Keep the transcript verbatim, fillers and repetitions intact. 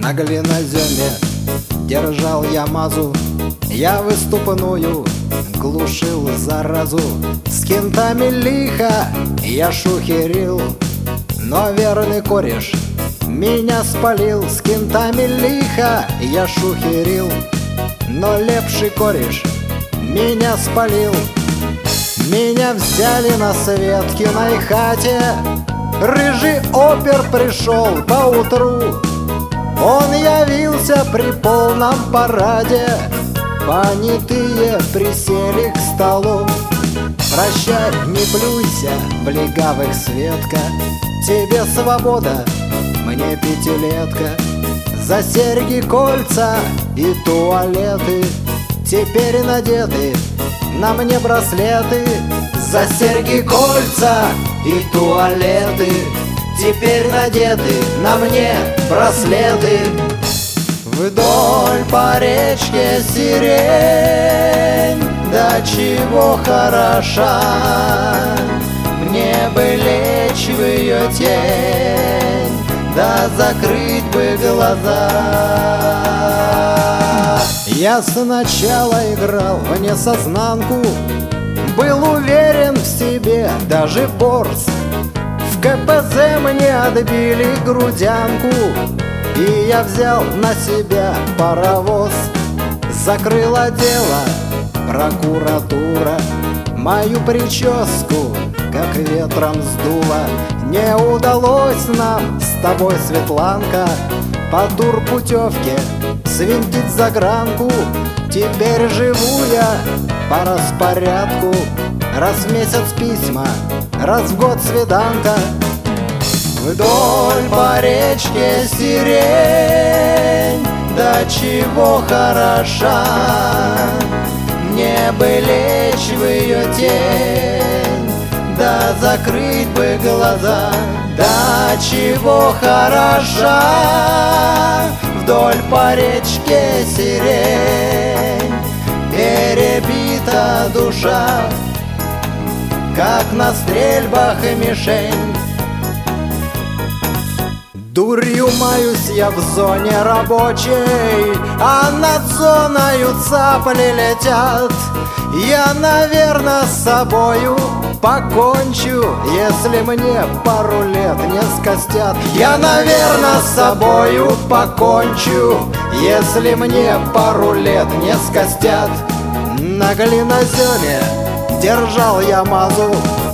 На глиноземе держал я мазу, я выступную глушил заразу. С кентами лихо я шухерил, но верный кореш меня спалил. С кентами лихо я шухерил, но лепший кореш меня спалил. Меня взяли на Светкиной хате, рыжий опер пришел поутру. Он явился при полном параде, понятые присели к столу. Прощай, не плюйся в легавых, Светка, тебе свобода, мне пятилетка. За серьги, кольца и туалеты теперь надеты на мне браслеты. За серьги, кольца и туалеты теперь надеты на мне браслеты. Вдоль по речке сирень, да чего хороша, мне бы лечь в ее тень, да закрыть бы глаза. Я сначала играл в несознанку, был уверен в себе, даже борз. В ка пэ зэ мне отбили грудянку, и я взял на себя паровоз. Закрыла дело прокуратура, мою прическу как ветром сдуло. Не удалось нам с тобой, Светланка, по турпутевке свинтить загранку. Теперь живу я по распорядку, раз в месяц письма, раз в год свиданка. Вдоль по речке сирень, да чего хороша, мне бы лечь в ее тень, да закрыть бы глаза. Да чего хороша вдоль по речке сирень, перебита душа, как на стрельбах и мишень. Дурью маюсь я в зоне рабочей, а над зоною цапли летят. Я, наверно, с собою покончу, если мне пару лет не скостят. Я, наверно, с собою покончу, если мне пару лет не скостят. На глиноземе держал я мазу,